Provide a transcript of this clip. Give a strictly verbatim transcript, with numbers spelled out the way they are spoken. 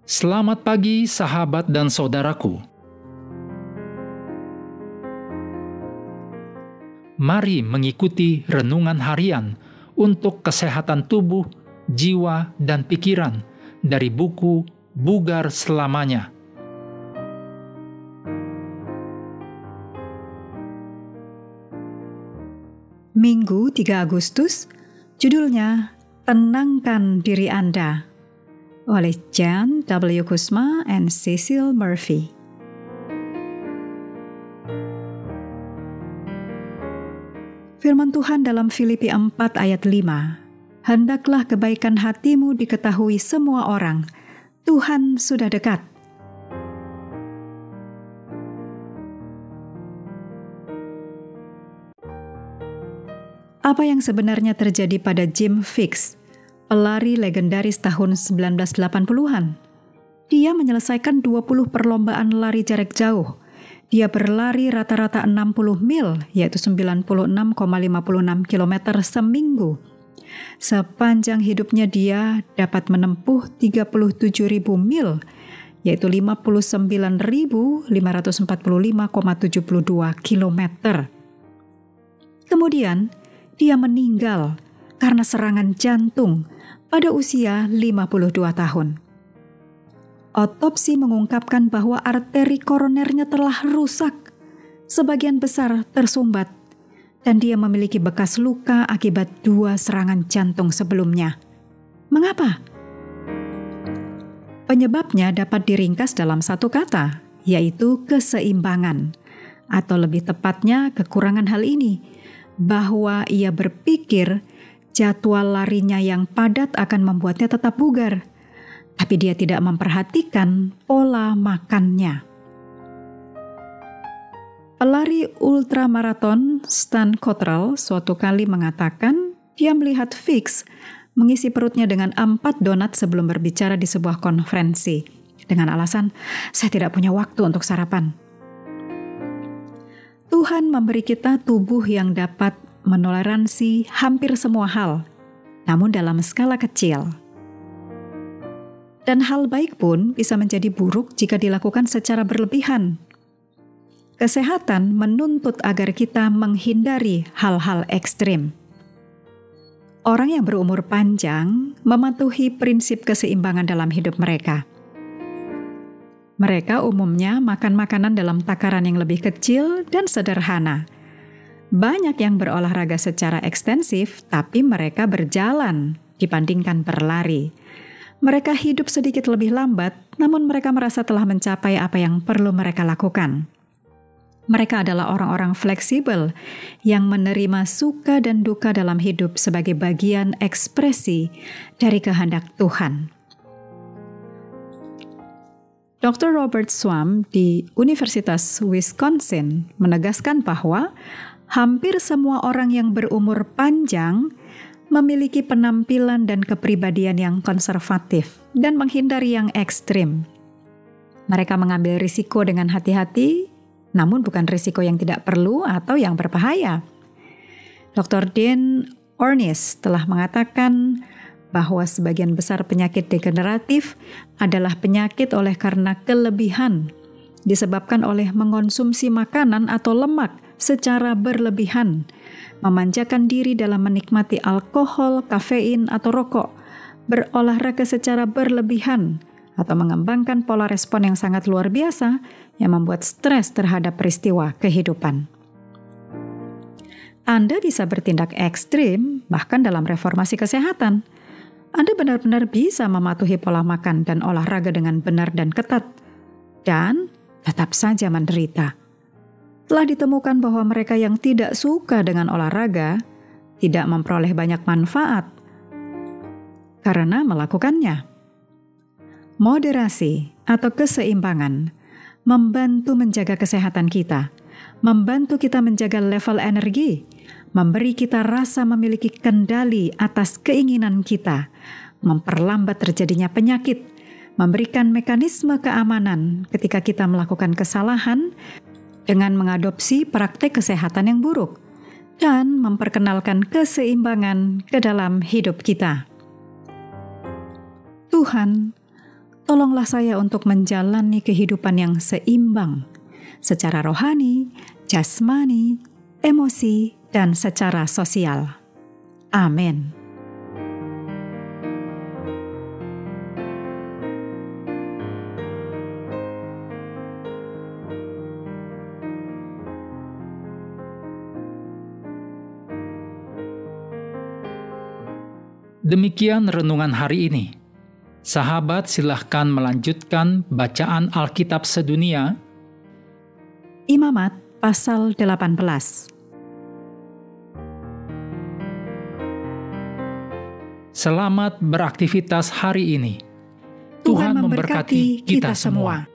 Selamat pagi sahabat dan saudaraku. Mari mengikuti renungan harian untuk kesehatan tubuh, jiwa, dan pikiran dari buku Bugar Selamanya. Minggu tiga Agustus, judulnya Tenangkan Diri Anda, oleh Jan W. Kusma and Cecil Murphy. Firman Tuhan dalam Filipi empat ayat lima, "Hendaklah kebaikan hatimu diketahui semua orang, Tuhan sudah dekat." Apa yang sebenarnya terjadi pada Jim Fixx, pelari legendaris tahun sembilan belas delapan puluhan. Dia menyelesaikan dua puluh perlombaan lari jarak jauh. Dia berlari rata-rata enam puluh mil, yaitu sembilan puluh enam koma lima enam kilometer seminggu. Sepanjang hidupnya dia dapat menempuh tiga puluh tujuh ribu mil, yaitu lima puluh sembilan ribu lima ratus empat puluh lima koma tujuh dua kilometer. Kemudian, dia meninggal karena serangan jantung pada usia lima puluh dua tahun. Otopsi mengungkapkan bahwa arteri koronernya telah rusak, sebagian besar tersumbat, dan dia memiliki bekas luka akibat dua serangan jantung sebelumnya. Mengapa? Penyebabnya dapat diringkas dalam satu kata, yaitu keseimbangan, atau lebih tepatnya kekurangan hal ini, bahwa ia berpikir jadwal larinya yang padat akan membuatnya tetap bugar, tapi dia tidak memperhatikan pola makannya. Pelari ultramaraton Stan Cottrell suatu kali mengatakan dia melihat Fixx mengisi perutnya dengan empat donat sebelum berbicara di sebuah konferensi, dengan alasan, "Saya tidak punya waktu untuk sarapan." Tuhan memberi kita tubuh yang dapat menoleransi hampir semua hal, namun dalam skala kecil. Dan hal baik pun bisa menjadi buruk jika dilakukan secara berlebihan. Kesehatan menuntut agar kita menghindari hal-hal ekstrim. Orang yang berumur panjang mematuhi prinsip keseimbangan dalam hidup mereka. Mereka umumnya makan makanan dalam takaran yang lebih kecil dan sederhana. Banyak yang berolahraga secara ekstensif, tapi mereka berjalan dibandingkan berlari. Mereka hidup sedikit lebih lambat, namun mereka merasa telah mencapai apa yang perlu mereka lakukan. Mereka adalah orang-orang fleksibel yang menerima suka dan duka dalam hidup sebagai bagian ekspresi dari kehendak Tuhan. dokter Robert Swam di Universitas Wisconsin menegaskan bahwa hampir semua orang yang berumur panjang memiliki penampilan dan kepribadian yang konservatif dan menghindari yang ekstrim. Mereka mengambil risiko dengan hati-hati, namun bukan risiko yang tidak perlu atau yang berbahaya. dokter Dan Ornish telah mengatakan bahwa sebagian besar penyakit degeneratif adalah penyakit oleh karena kelebihan, disebabkan oleh mengonsumsi makanan atau lemak secara berlebihan, memanjakan diri dalam menikmati alkohol, kafein, atau rokok, berolahraga secara berlebihan, atau mengembangkan pola respon yang sangat luar biasa yang membuat stres terhadap peristiwa kehidupan. Anda bisa bertindak ekstrim bahkan dalam reformasi kesehatan. Anda benar-benar bisa mematuhi pola makan dan olahraga dengan benar dan ketat, dan tetap saja menderita. Telah ditemukan bahwa mereka yang tidak suka dengan olahraga tidak memperoleh banyak manfaat karena melakukannya. Moderasi atau keseimbangan membantu menjaga kesehatan kita, membantu kita menjaga level energi, memberi kita rasa memiliki kendali atas keinginan kita, memperlambat terjadinya penyakit, memberikan mekanisme keamanan ketika kita melakukan kesalahan, dengan mengadopsi praktek kesehatan yang buruk dan memperkenalkan keseimbangan ke dalam hidup kita. Tuhan, Tolonglah saya untuk menjalani kehidupan yang seimbang, secara rohani, jasmani, emosi, dan secara sosial. Amin. Demikian renungan hari ini. Sahabat, silahkan melanjutkan bacaan Alkitab sedunia. Imamat pasal delapan belas. Selamat beraktivitas hari ini. Tuhan memberkati kita semua.